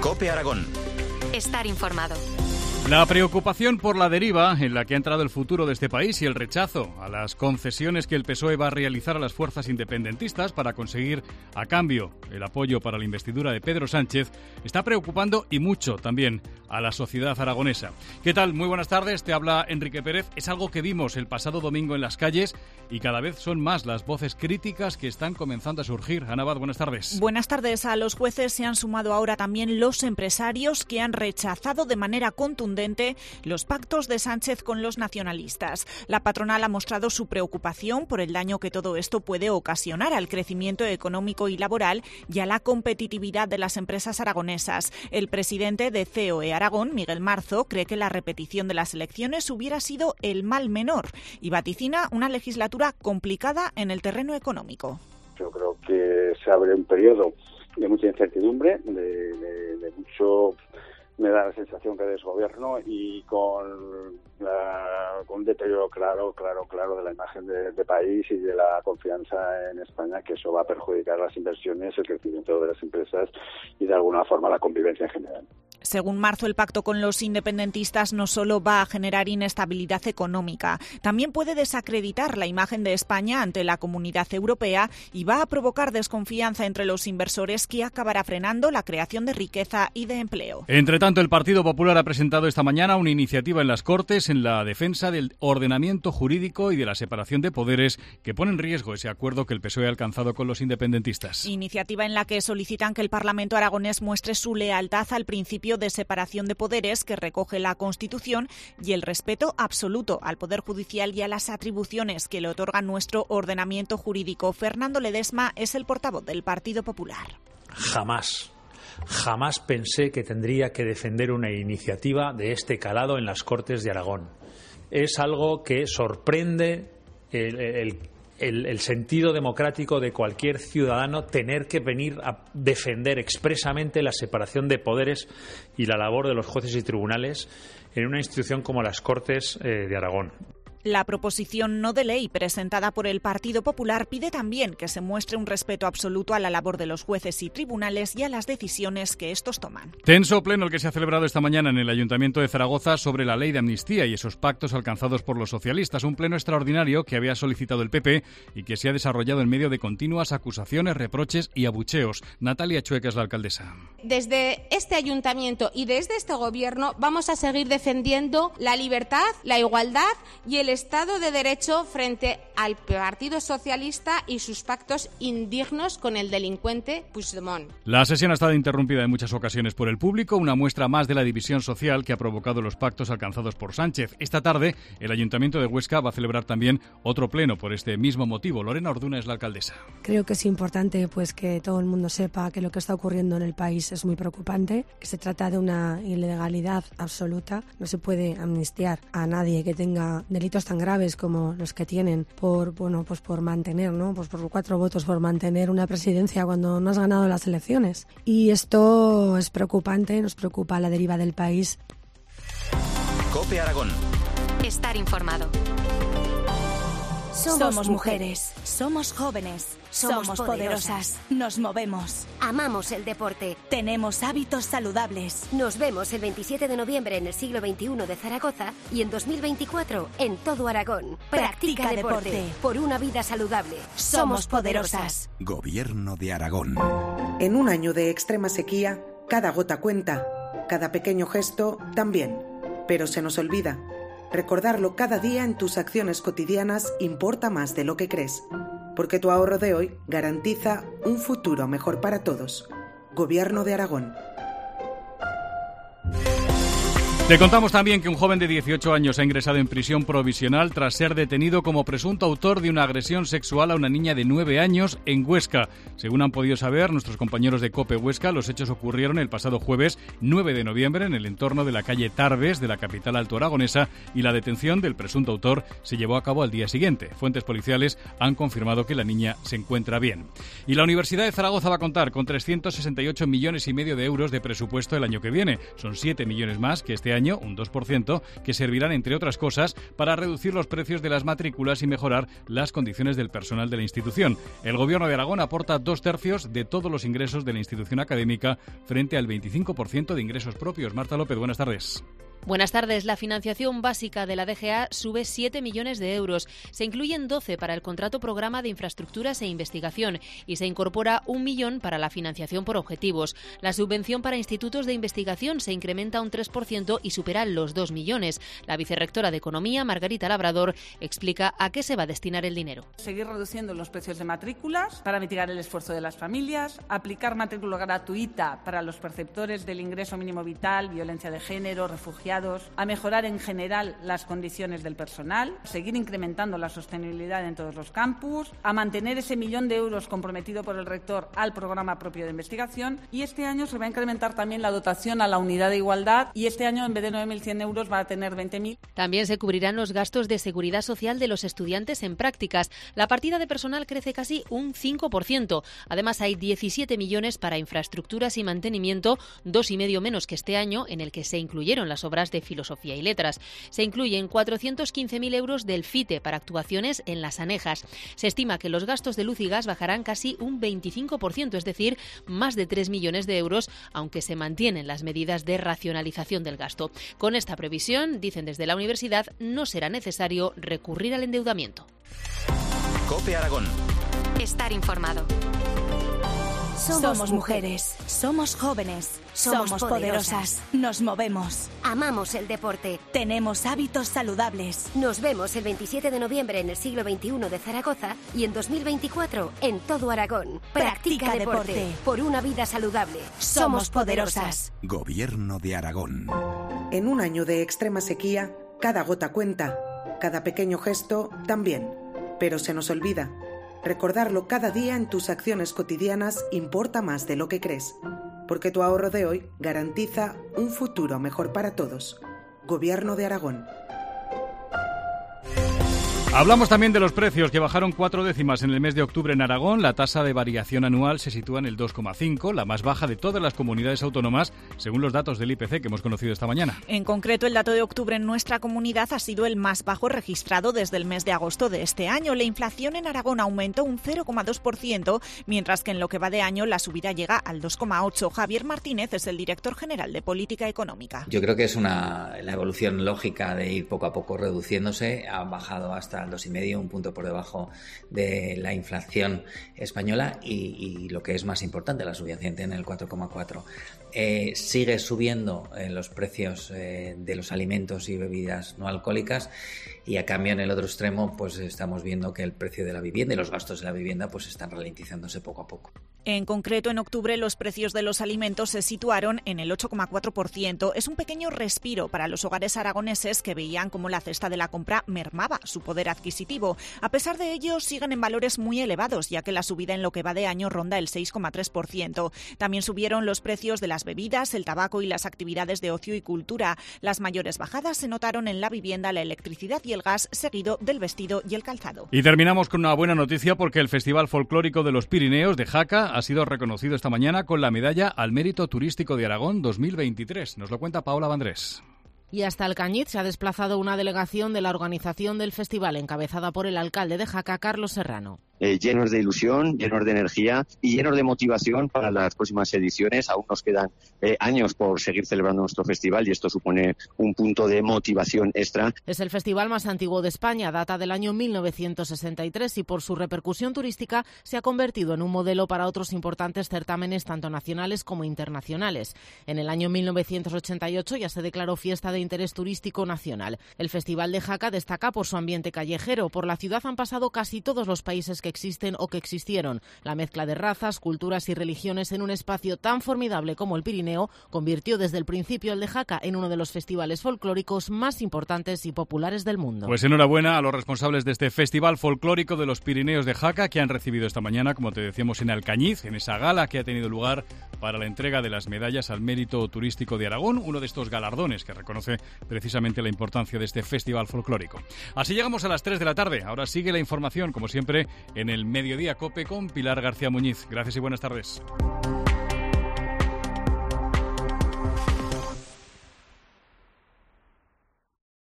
COPE Aragón. Estar informado. La preocupación por la deriva en la que ha entrado el futuro de este país y el rechazo a las concesiones que el PSOE va a realizar a las fuerzas independentistas para conseguir, a cambio, el apoyo para la investidura de Pedro Sánchez, está preocupando y mucho también a la sociedad aragonesa. ¿Qué tal? Muy buenas tardes, te habla Enrique Pérez. Es algo que vimos el pasado domingo en las calles y cada vez son más las voces críticas que están comenzando a surgir. Ana Abad, buenas tardes. Buenas tardes. A los jueces se han sumado ahora también los empresarios que han rechazado de manera contundente los pactos de Sánchez con los nacionalistas. La patronal ha mostrado su preocupación por el daño que todo esto puede ocasionar al crecimiento económico y laboral y a la competitividad de las empresas aragonesas. El presidente de COE Aragón, Miguel Marzo, cree que la repetición de las elecciones hubiera sido el mal menor y vaticina una legislatura complicada en el terreno económico. Yo creo que se abre un periodo de mucha incertidumbre, de mucho... Me da la sensación que desgobierno y con un deterioro claro de la imagen de país y de la confianza en España, que eso va a perjudicar las inversiones, el crecimiento de las empresas y de alguna forma la convivencia en general. Según Marzo, el pacto con los independentistas no solo va a generar inestabilidad económica, también puede desacreditar la imagen de España ante la Comunidad Europea y va a provocar desconfianza entre los inversores que acabará frenando la creación de riqueza y de empleo. Entre tanto, el Partido Popular ha presentado esta mañana una iniciativa en las Cortes en la defensa del ordenamiento jurídico y de la separación de poderes que pone en riesgo ese acuerdo que el PSOE ha alcanzado con los independentistas. Iniciativa en la que solicitan que el Parlamento aragonés muestre su lealtad al principio de separación de poderes que recoge la Constitución y el respeto absoluto al Poder Judicial y a las atribuciones que le otorga nuestro ordenamiento jurídico. Fernando Ledesma es el portavoz del Partido Popular. Jamás pensé que tendría que defender una iniciativa de este calado en las Cortes de Aragón. Es algo que sorprende el sentido democrático de cualquier ciudadano, tener que venir a defender expresamente la separación de poderes y la labor de los jueces y tribunales en una institución como las Cortes de Aragón. La proposición no de ley presentada por el Partido Popular pide también que se muestre un respeto absoluto a la labor de los jueces y tribunales y a las decisiones que estos toman. Tenso pleno el que se ha celebrado esta mañana en el Ayuntamiento de Zaragoza sobre la ley de amnistía y esos pactos alcanzados por los socialistas. Un pleno extraordinario que había solicitado el PP y que se ha desarrollado en medio de continuas acusaciones, reproches y abucheos. Natalia Chueca es la alcaldesa. Desde este ayuntamiento y desde este gobierno vamos a seguir defendiendo la libertad, la igualdad y el Estado de Derecho frente al Partido Socialista y sus pactos indignos con el delincuente Puigdemont. La sesión ha estado interrumpida en muchas ocasiones por el público, una muestra más de la división social que ha provocado los pactos alcanzados por Sánchez. Esta tarde, el Ayuntamiento de Huesca va a celebrar también otro pleno por este mismo motivo. Lorena Orduna es la alcaldesa. Creo que es importante que todo el mundo sepa que lo que está ocurriendo en el país es muy preocupante, que se trata de una ilegalidad absoluta. No se puede amnistiar a nadie que tenga delitos tan graves como los que tienen por mantener, por 4 votos, por mantener una presidencia cuando no has ganado las elecciones. Y esto es preocupante, nos preocupa la deriva del país. COPE Aragón. Estar informado. Somos mujeres, somos jóvenes, somos poderosas, nos movemos, amamos el deporte, tenemos hábitos saludables. Nos vemos el 27 de noviembre en el siglo XXI de Zaragoza y en 2024 en todo Aragón. Practica deporte por una vida saludable. Somos poderosas. Gobierno de Aragón. En un año de extrema sequía, cada gota cuenta, cada pequeño gesto también, pero se nos olvida. Recordarlo cada día en tus acciones cotidianas importa más de lo que crees, porque tu ahorro de hoy garantiza un futuro mejor para todos. Gobierno de Aragón. Te contamos también que un joven de 18 años ha ingresado en prisión provisional tras ser detenido como presunto autor de una agresión sexual a una niña de 9 años en Huesca. Según han podido saber nuestros compañeros de COPE Huesca, los hechos ocurrieron el pasado jueves 9 de noviembre en el entorno de la calle Tarbes de la capital altoaragonesa y la detención del presunto autor se llevó a cabo al día siguiente. Fuentes policiales han confirmado que la niña se encuentra bien. Y la Universidad de Zaragoza va a contar con 368,5 millones de euros de presupuesto el año que viene. Son 7 millones más que este año año, un 2%, que servirán, entre otras cosas, para reducir los precios de las matrículas y mejorar las condiciones del personal de la institución. El Gobierno de Aragón aporta 2/3 de todos los ingresos de la institución académica frente al 25% de ingresos propios. Marta López, buenas tardes. Buenas tardes. La financiación básica de la DGA sube 7 millones de euros. Se incluyen 12 para el contrato programa de infraestructuras e investigación y se incorpora 1 millón para la financiación por objetivos. La subvención para institutos de investigación se incrementa un 3% y supera los 2 millones. La vicerrectora de Economía, Margarita Labrador, explica a qué se va a destinar el dinero. Seguir reduciendo los precios de matrículas para mitigar el esfuerzo de las familias, aplicar matrícula gratuita para los perceptores del ingreso mínimo vital, violencia de género, refugiados, a mejorar en general las condiciones del personal, seguir incrementando la sostenibilidad en todos los campus, a mantener ese 1 millón de euros comprometido por el rector al programa propio de investigación, y este año se va a incrementar también la dotación a la unidad de igualdad y este año en vez de 9.100 euros va a tener 20.000. También se cubrirán los gastos de seguridad social de los estudiantes en prácticas. La partida de personal crece casi un 5%. Además hay 17 millones para infraestructuras y mantenimiento, 2,5 menos que este año, en el que se incluyeron las obras de Filosofía y Letras. Se incluyen 415.000 euros del FITE para actuaciones en las anejas. Se estima que los gastos de luz y gas bajarán casi un 25%, es decir, más de 3 millones de euros, aunque se mantienen las medidas de racionalización del gasto. Con esta previsión, dicen desde la universidad, no será necesario recurrir al endeudamiento. COPE Aragón. Estar informado. Somos mujeres, somos jóvenes, somos poderosas, nos movemos. Amamos el deporte. Tenemos hábitos saludables. Nos vemos el 27 de noviembre en el siglo XXI de Zaragoza y en 2024 en todo Aragón. Practica deporte por una vida saludable. Somos poderosas. Gobierno de Aragón. En un año de extrema sequía, cada gota cuenta, cada pequeño gesto también. Pero se nos olvida. Recordarlo cada día en tus acciones cotidianas importa más de lo que crees, porque tu ahorro de hoy garantiza un futuro mejor para todos. Gobierno de Aragón. Hablamos también de los precios, que bajaron 4 décimas en el mes de octubre en Aragón. La tasa de variación anual se sitúa en el 2,5, la más baja de todas las comunidades autónomas, según los datos del IPC que hemos conocido esta mañana. En concreto, el dato de octubre en nuestra comunidad ha sido el más bajo registrado desde el mes de agosto de este año. La inflación en Aragón aumentó un 0,2%, mientras que en lo que va de año la subida llega al 2,8%. Javier Martínez es el director general de Política Económica. Yo creo que es la evolución lógica de ir poco a poco reduciéndose. Ha bajado hasta al 2,5, un punto por debajo de la inflación española y lo que es más importante, la subyacente en el 4,4. Sigue subiendo los precios de los alimentos y bebidas no alcohólicas y a cambio en el otro extremo pues estamos viendo que el precio de la vivienda y los gastos de la vivienda pues están ralentizándose poco a poco. En concreto, en octubre los precios de los alimentos se situaron en el 8,4%. Es un pequeño respiro para los hogares aragoneses que veían cómo la cesta de la compra mermaba su poder adquisitivo. A pesar de ello, siguen en valores muy elevados, ya que la subida en lo que va de año ronda el 6,3%. También subieron los precios de las bebidas, el tabaco y las actividades de ocio y cultura. Las mayores bajadas se notaron en la vivienda, la electricidad y el gas, seguido del vestido y el calzado. Y terminamos con una buena noticia porque el Festival Folclórico de los Pirineos de Jaca ha sido reconocido esta mañana con la medalla al Mérito Turístico de Aragón 2023. Nos lo cuenta Paola Vandrés. Y hasta Alcañiz se ha desplazado una delegación de la organización del festival, encabezada por el alcalde de Jaca, Carlos Serrano. Llenos de ilusión, llenos de energía y llenos de motivación para las próximas ediciones. Aún nos quedan años por seguir celebrando nuestro festival y esto supone un punto de motivación extra. Es el festival más antiguo de España, data del año 1963 y por su repercusión turística se ha convertido en un modelo para otros importantes certámenes tanto nacionales como internacionales. En el año 1988 ya se declaró fiesta de interés turístico nacional. El Festival de Jaca destaca por su ambiente callejero. Por la ciudad han pasado casi todos los países que existen o que existieron. La mezcla de razas, culturas y religiones en un espacio tan formidable como el Pirineo convirtió desde el principio el de Jaca en uno de los festivales folclóricos más importantes y populares del mundo. Pues enhorabuena a los responsables de este Festival Folclórico de los Pirineos de Jaca, que han recibido esta mañana, como te decíamos, en Alcañiz, en esa gala que ha tenido lugar para la entrega de las medallas al Mérito Turístico de Aragón, uno de estos galardones que reconoce precisamente la importancia de este Festival Folclórico. Así llegamos a las 3 de la tarde. Ahora sigue la información, como siempre, en el Mediodía COPE con Pilar García Muñiz. Gracias y buenas tardes.